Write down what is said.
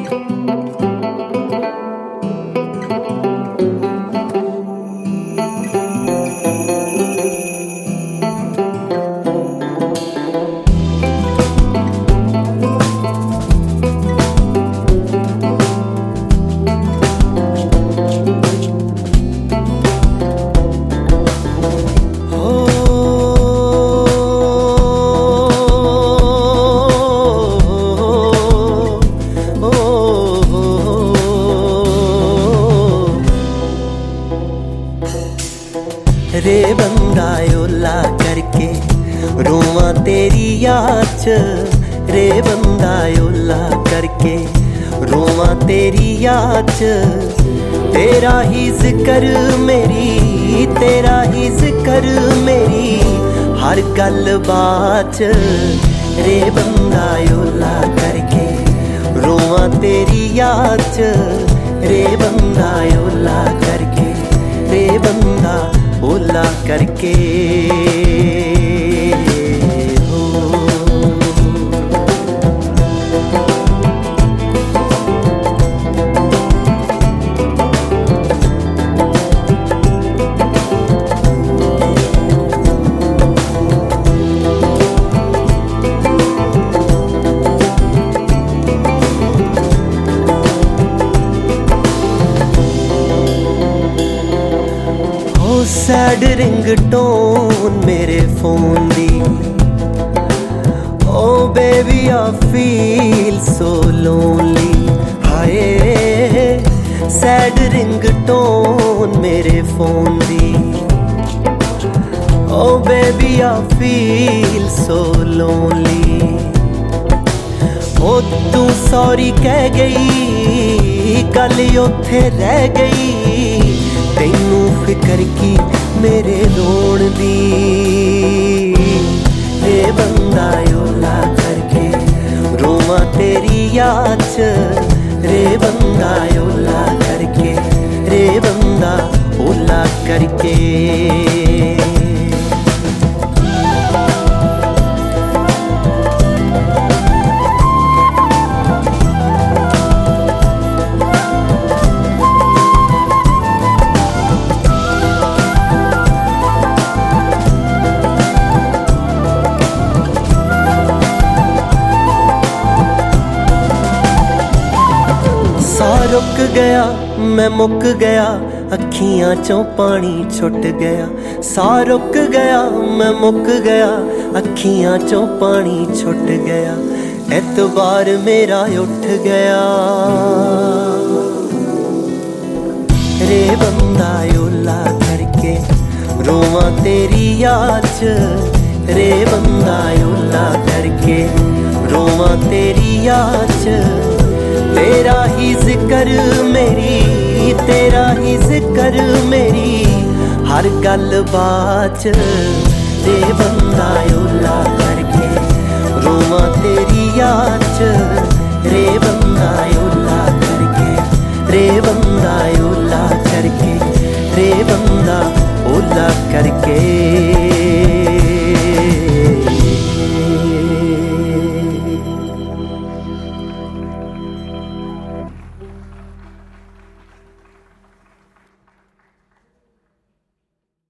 रे बंदा ओला करके रोवां तेरी याद च, रे बंदा ओला करके रोवां तेरी याद च। तेरा ही जिक्र मेरी, तेरा ही जिक्र मेरी हर गल बात च। रे बंदा ओला करके रोवां तेरी याद च, रे बंदा ओला करके, रे बंदा ओला करके सैड रिंगटोन मेरे फोन दी। Oh baby I feel so lonely. हाय सैड रिंगटोन मेरे फोन दी। Oh baby I feel so lonely. ओ तू सॉरी कह गई, गल उत्थे रह गई। तैनू फिकर की मेरे रोण दी। रे बंदा ओला करके रोवां तेरी याद च, रे बंदा ओला करके, रे बंदा ओला करके। रुक गया मैं मुक गया, अखियां चों पानी छुट गया। सा रुक गया मैं मुक गया, अखियां चों पानी छुट गया। एतबार मेरा उठ गया। रे बंदा ओला करके रोवां तेरी याद च, रे बंदा ओला करके रोवां तेरी याद च। तेरा ही जिक्र मेरी, तेरा ही जिक्र मेरी हर गल बात च। रे बंदा